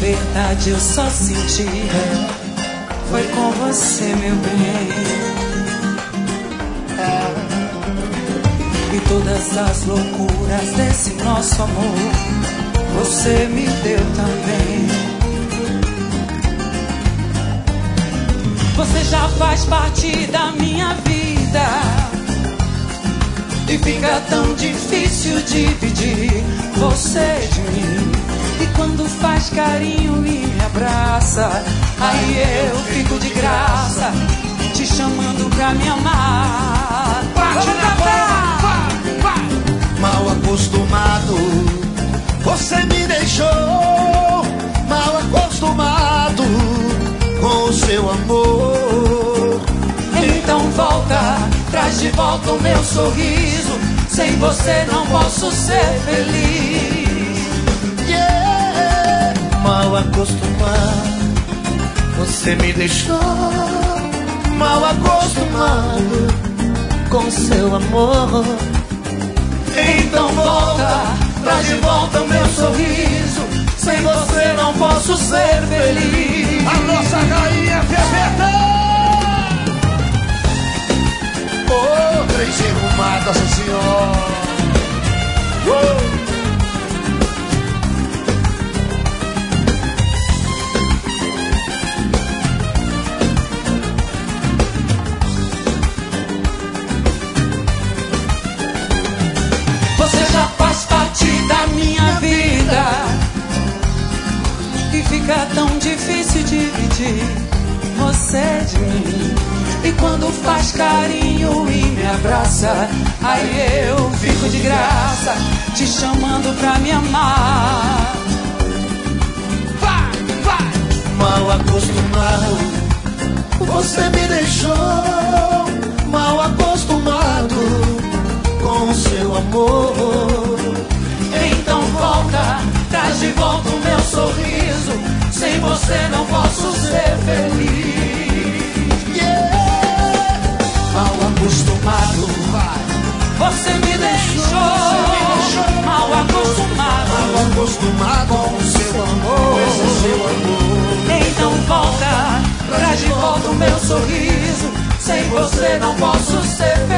verdade eu só senti foi com você, meu bem. E todas as loucuras desse nosso amor você me deu também. Você já faz parte da minha vida e fica tão difícil dividir você de mim. E quando faz carinho e me abraça, aí eu fico de graça, te chamando pra me amar. Bate na palma, vai. Mal acostumado, você me deixou. Mal acostumado com o seu amor. Então volta, traz de volta o meu sorriso. Sem você não posso ser feliz. Yeah. Mal acostumado, você me deixou. Mal acostumado com seu amor. Então volta, traz de volta o meu sorriso. Sem você não posso ser feliz. A nossa rainha Bebeta. Oh, três enrumadas, senhor. Você já faz parte da minha vida e fica tão difícil dividir você de mim. E quando faz carinho e me abraça, aí eu fico de graça, te chamando pra me amar. Vai. Mal acostumado, você me deixou. Mal acostumado com o seu amor. Então volta, traz de volta o meu sorriso. Sem você não posso ser feliz. Mal acostumado, você me deixou. Mal acostumado com o seu amor. Então volta, traz de volta o meu sorriso. Sem você não posso ser feliz.